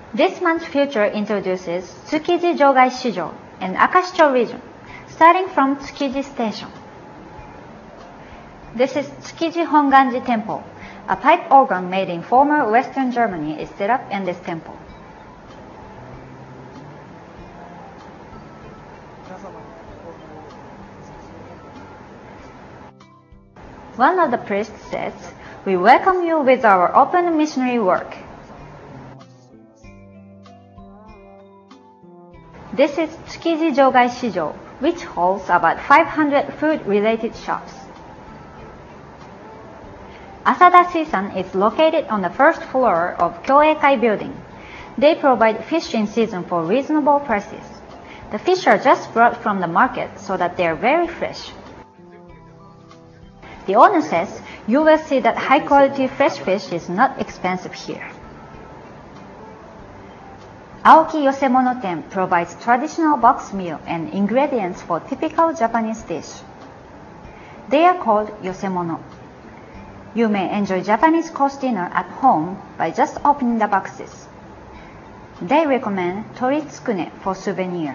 This month's future introduces Tsukiji Jogai Shijo in Akashicho region, starting from Tsukiji Station. This is Tsukiji Honganji Temple. A pipe organ made in former Western Germany is set up in this temple. One of the priests says, "We welcome you with our open missionary work." This is Tsukiji Jogai Shijo, which holds about 500 food-related shops. Asada Suisan is located on the first floor of Kyoeikai building. They provide fish in season for reasonable prices. The fish are just brought from the market so that they are very fresh. The owner says, "You will see that high-quality fresh fish is not expensive here." Aoki Yosemono Ten provides traditional box meal and ingredients for typical Japanese dish. They are called yosemono. You may enjoy Japanese course dinner at home by just opening the boxes. They recommend toritsukune for souvenir.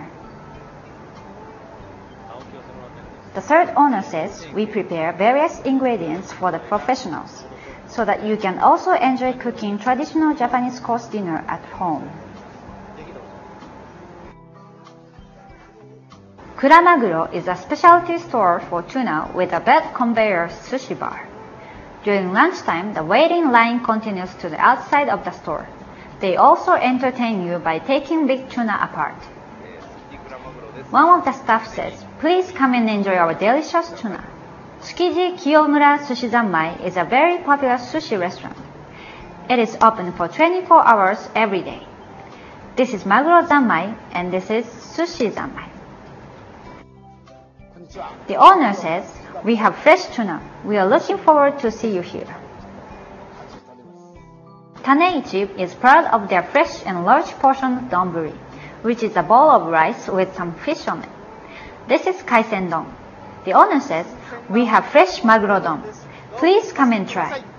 The third owner says, "We prepare various ingredients for the professionals, so that you can also enjoy cooking traditional Japanese course dinner at home." Kuramaguro is a specialty store for tuna with a bed conveyor sushi bar. During lunchtime, the waiting line continues to the outside of the store. They also entertain you by taking big tuna apart. One of the staff says, "Please come and enjoy our delicious tuna." Tsukiji Kiyomura Sushi Zanmai is a very popular sushi restaurant. It is open for 24 hours every day. This is Maguro Zanmai and this is Sushi Zanmai. The owner says, "We have fresh tuna. We are looking forward to see you here." Taneichi is proud of their fresh and large portion donburi, which is a bowl of rice with some fish on it. This is kaisen don. The owner says, "We have fresh maguro don. Please come and try."